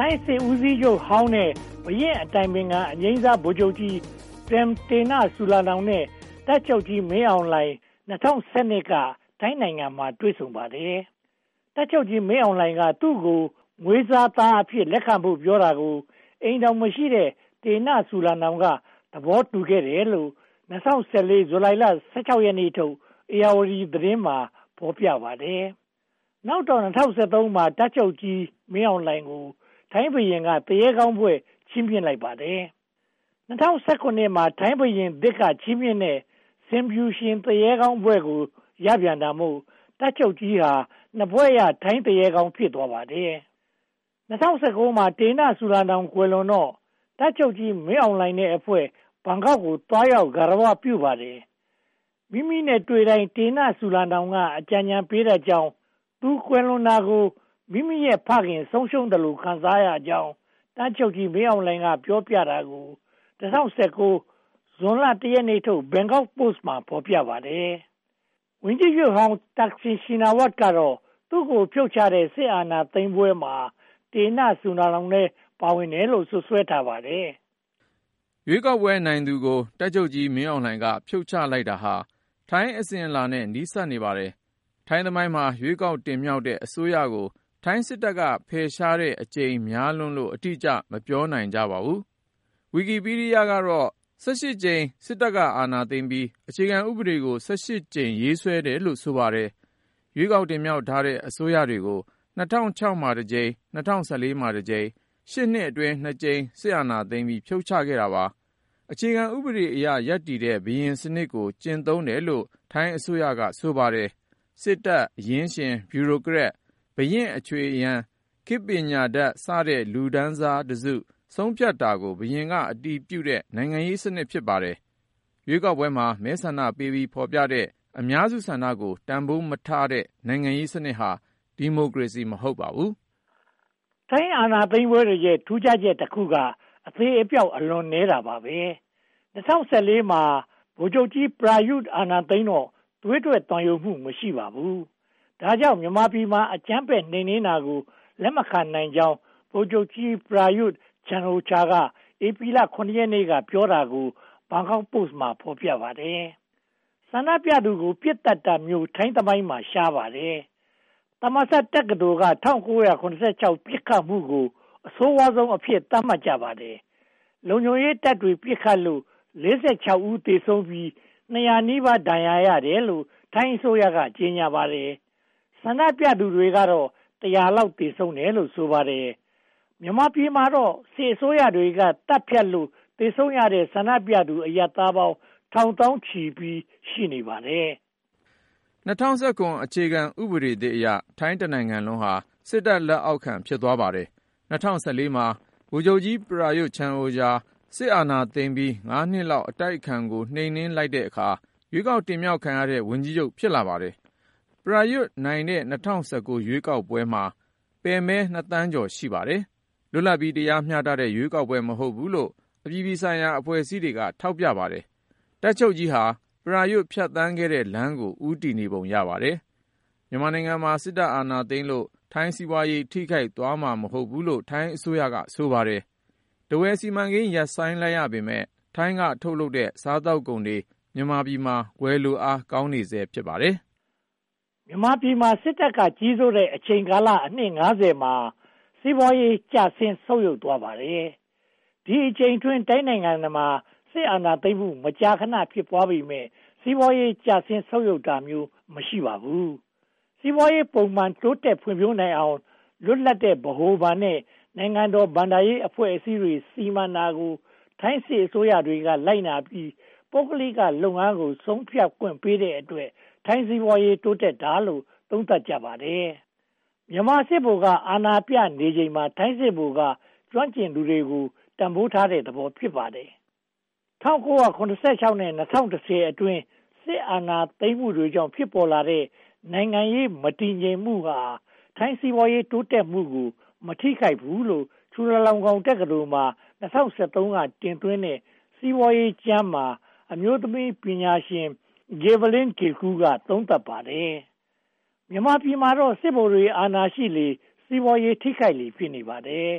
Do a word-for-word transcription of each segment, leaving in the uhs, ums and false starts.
ထိုင်းစစ်ဦးစီးချုပ်ဟောင်းနဲ့ဘရင်အတိုင်ပင်ခံအငြိမ်းစားဗိုလ်ချုပ်ကြီးပရမ်တေနဆူလာနောင်နဲ့တပ်ချုပ်ကြီးမင်းအောင်လှိုင်၂၀၁၂ကထိုင်းနိုင်ငံမှာတွေ့ဆုံပါတယ်။တပ်ချုပ်ကြီးမင်းအောင်လှိုင်ကသူ့ကိုငွေစားသားအဖြစ်လက်ခံဖို့ပြောတာကိုအိမ်တော်မရှိတဲ့တေနဆူလာနောင်ကသဘောတူခဲ့တယ်လို့၂၀၁၄ဇူလိုင်လ၁၆ရက်နေ့ထုတ်ဧရာဝတီသတင်းမှာဖော်ပြပါတယ်။နောက်တော့၂၀၁၃မှာတပ်ချုပ်ကြီးမင်းအောင်လှိုင်ကိုထိုင်းဘုရင်ကတရေကောင်းဘွဲ့ချီးမြှင့်လိုက်ပါတယ်။၂၀၁၇မှာထိုင်းဘုရင်သစ်ကချီးမြှင့်တဲ့စင်ပြူရှင်တရေကောင်းဘွဲ့ကိုရပြန်တာမို့တပ်ချုပ်ကြီးဟာနှစ်ဘွဲ့ရထိုင်းတရေကောင်းဖြစ်သွားပါတယ်။၂၀၁၉မှာတေနဆူလာနောင်ကွယ်လွန်တော့တပ်ချုပ်ကြီးမင်းအောင်လှိုင်နဲ့အဖွဲ့ဘန်ကောက်ကိုတွားရောက်ဂါရဝပြုပါတယ်။မိမိနဲ့တွေ့တိုင်းတေနဆူလာနောင်ကအကြံဉာဏ်ပေးတဲ့ကြောင်းသူကွယ်လွန်တာကိုမိမိရဲ့ဖခင်ဆုံးရှုံးတယ်လို့ခံစားရကြောင်းတပ်ချုပ်ကြီးမင်းအောင်လှိုင်ကပြောပြတာကို၂၀၁၉ဇွန်လ၁ရက်နေ့ထုတ်ဘန်ကောက်ပို့စ်မှာဖော်ပြပါတယ်။ဝန်ကြီးချုပ်ဟောင်းတက်ဆီရှင်နာဝတ်ကတော့သူ့ကိုဖြုတ်ချတဲ့စစ်အာဏာသိမ်းပွဲမှာတေနဆူလာနောင်နဲ့ပါဝင်တယ်လို့ဆွဆွဲထားပါတယ်။ရွေးကောက်ပွဲနိုင်သူကိုတပ်ချုပ်ကြီးမင်းအောင်လှိုင်ကဖြုတ်ချလိုက်တာဟာထိုင်းအစဉ်အလာနဲ့နီးစပ်နေပါတယ်။ထိုင်းသမိုင်းမှာရွေးကောက်တင်မြှောက်တဲ့အစိုးရကိုထိုင်းစစ်တပ်ကဖယ်ရှားတဲ့အကြိမ်များလွန်းလို့အတိအကျမပြောနိုင်ကြပါဘူး။ ဝီကီပီးဒီးယားကတော့၁၈ကြိမ်စစ်တပ်ကအာဏာသိမ်းပြီးအခြေခံဥပဒေကို၁၈ကြိမ်ရေးဆွဲတယ်လို့ဆိုပါတယ်။ရွေးကောက်တင်မြှောက်ထားတဲ့အစိုးရတွေကို၂၀၀၆မှာတစ်ကြိမ်၂၀၁၄မှာတစ်ကြိမ်ရှစ်နှစ်အတွင်းနှစ်ကြိမ်စစ်အာဏာသိမ်းပြီးဖြုတ်ချခဲ့တာပါ။အခြေခံဥပဒေအရရပ်တည်တဲ့ဘုရင်စနစ်ကိုကျင့်သုံးတယ်လို့ထိုင်းအစိုးရကဆိုပါတယ်။စစ်တပ်အရင်းရှင်ဗျူရိုကရက်ဘုရင့်အချွေအရန်ခေတ်ပညာတတ်စတဲ့လူဒန်းစားတစုဆုံးဖြတ်တာကိုဘုရင်ကအတည်ပြုတဲ့နိုင်ငံရေးစနစ်ဖြစ်ပါတယ်။ရွေးကောက်ပွဲမှာမဲဆန္ဒပေးပြီးဖော်ပြတဲ့အများစုဆန္ဒကိုတန်ဖိုးမထားတဲ့နိုင်ငံရေးစနစ်ဟာဒီမိုကရေစီမဟုတ်ပါဘူး။ထိုင်းအာဏာသိမ်းပွဲရဲ့ထူးခြားချက်တစ်ခုကအသေးအပြောက်အလွန်နေတာပါပဲ။၂၀၁၄မှာဗိုလ်ချုပ်ကြီးပရာယုအာဏာသိမ်းတော့သွေးထွက်တန်ရုံမှုမရှိပါဘူး။ဒါကြောင့်မြန်မာပြည်မှာအကြမ်းဖက်နှိမ်နင်းတာကိုလက်မခံနိုင်ကြောင်းဗိုလ်ချုပ်ကြီးပရာယုချန်အိုချာကဧပြီလခုနှစ်ရက်နေ့ကပြောတာကိုဘန်ကောက်ပို့စ်မှာဖော်ပြပါတယ်။ဆန္ဒပြသူကိုပြစ်တတ်တာမျိုးထိုင်းသမိုင်းမှာရှားပါတယ်။တမဆတ်တက္ကသိုလ်က၁၉၇၆ပြစ်ခတ်မှုကိုအဆိုးဝါးဆုံးအဖြစ်သတ်မှတ်ကြပါတယ်။လုံခြုံရေးတပ်တွေပြစ်ခတ်လို့၄၆ဦးသေဆုံးပြီး၂၀၀နီးပါးဒဏ်ရာရတယ်လို့ထိုင်းအစိုးရကကြေညာပါတယ်။ဆန္ဒပြသူတွေကတော့၁၀၀လောက်သေဆုံးတယ်လို့ဆိုပါတယ်။မြန်မာပြည်မှာတော့စစ်အစိုးရတွေကတပ်ဖြတ်လို့သေဆုံးရတဲ့ဆန္ဒပြသူအရပ်သားပေါင်းထောင်တောင်းချီပြီးရှိနေပါတယ်။၂၀၁၇အခြေခံဥပဒေသစ်အရထိုင်းတနိုင်ငံလုံးဟာစစ်တပ်လက်အောက်ခံဖြစ်သွားပါတယ်။၂၀၁၄မှာဗိုလ်ချုပ်ကြီးပရာယုချန်အိုချာစစ်အာဏာသိမ်းပြီးငါးနှစ်လောက်အတိုက်အခံကိုနှိမ်နင်းလိုက်တဲ့အခါရွေးကောက်တင်မြှောက်ခံရတဲ့ဝန်ကြီးချုပ်ဖြစ်လာပါတယ်။ပရာယုနိုင်တဲ့၂၀၁၉ရွေးကောက်ပွဲမှာပယ်မဲနှစ်သန်းကျော်ရှိပါတယ်။လွတ်လပ်ပြီးတရားမျှတတဲ့ရွေးကောက်ပွဲမဟုတ်ဘူးလို့အပြည်ပြည်ဆိုင်ရာအဖွဲ့အစည်းတွေကထောက်ပြပါတယ်။တပ်ချုပ်ကြီးဟာပရာယုဖြတ်သန်းခဲ့တဲ့လမ်းကိုဦးတည်နေပုံရပါတယ်။မြန်မာနိုင်ငံမှာစစ်တပ်အာဏာသိမ်းလို့ထိုင်းစီးပွားရေးထိခိုက်သွားမှာမဟုတ်ဘူးလို့ထိုင်းအစိုးရကဆိုပါတယ်။ထားဝယ်စီမံကိန်းရပ်ဆိုင်းလိုက်ရပေမဲ့ထိုင်းကထုတ်လုပ်တဲ့စားသောက်ကုန်တွေမြန်မာပြည်မှာဝယ်လိုအားကောင်းနေဆဲဖြစ်ပါတယ်။မြန်မာပြည်မှာစစ်တပ်ကကြီးစိုးတဲ့အချိန်ကာလအနှစ်၅၀မှာစီးပွားရေးကျဆင်းဆုတ်ယုတ်သွားပါတယ်။ဒီအချိန်တွင်တိုင်းနိုင်ငံမှာစစ်အာဏာသိမ်းမှုမကြာခဏဖြစ်ပွားပေမဲ့စီးပွားရေးကျဆင်းဆုတ်ယုတ်တာမျိုးမရှိပါဘူး။စီးပွားရေးပုံမှန်တိုးတက်ဖွံ့ဖြိုးနိုင်အောင်လွတ်လပ်တဲ့ဗဟိုဘဏ်နဲ့နိုင်ငံတော်ဘဏ္ဍာရေးအဖွဲ့အစည်းတွေစီမံတာကိုထိုင်းစစ်အစိုးရတွေကလိုက်နာပြီးပုဂ္ဂလိကလုပ်ငန်းကိုဆုံးဖြတ်ခွင့်ပေးတဲ့အတွက်ထိုင်းစီးပွားရေးတိုးတက်တာလို့သုံးသပ်ကြပါတယ်။မြန်မာစစ်ဗိုလ်ကအာဏာပြနေချိန်မှာထိုင်းစစ်ဗိုလ်ကကျွမ်းကျင်သူတွေကိုတန်ဖိုးထားတဲ့သဘောဖြစ်ပါတယ်။၁၉၇၆နဲ့၂၀၁၀အတွင်းစစ်အာဏာသိမ်းမှုတွေကြောင့်ဖြစ်ပေါ်လာတဲ့နိုင်ငံရေးမတည်ငြိမ်မှုဟာထိုင်းစီးပွားရေးတိုးတက်မှုကိုမထိခိုက်ဘူးလို့ချူလာလောင်ကောင်တက္ကသိုလ်မှာ၂၀၁၃ကတင်သွင်းတဲ့စီးပွားရေးကျမ်းမှာအမျိုးသမီးပညာရှင်ဂေဗလင်းကေကူကသုံးသပ်ပါတယ်။မြန်မာပြည်မှာတော့စစ်ဗိုလ်တွေအာဏာရှိလေစီးပွားရေးထိခိုက်လေဖြစ်နေပါတယ်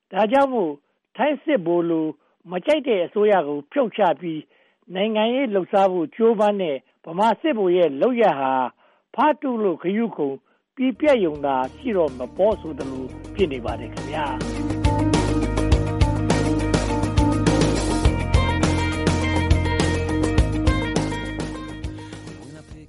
ဒါကြောင့်မို့ထိုင်းစစ်ဗိုလ်လိုမကြိုက်တဲ့အစိုးရကိုဖြုတ်ချပြီးနိုင်ငံရေးလှုပ်ရှားဖို့ကြိုးပမ်းတဲ့ဗမာစစ်ဗိုလ်ရဲ့လုပ်ရဟာဖားတုလို့ခရုခုံပြီးပြည့်ယုံတာရှိတော့မပေါ်ဆိုသလိုဖြစ်နေပါတယ်ခင်ဗျာ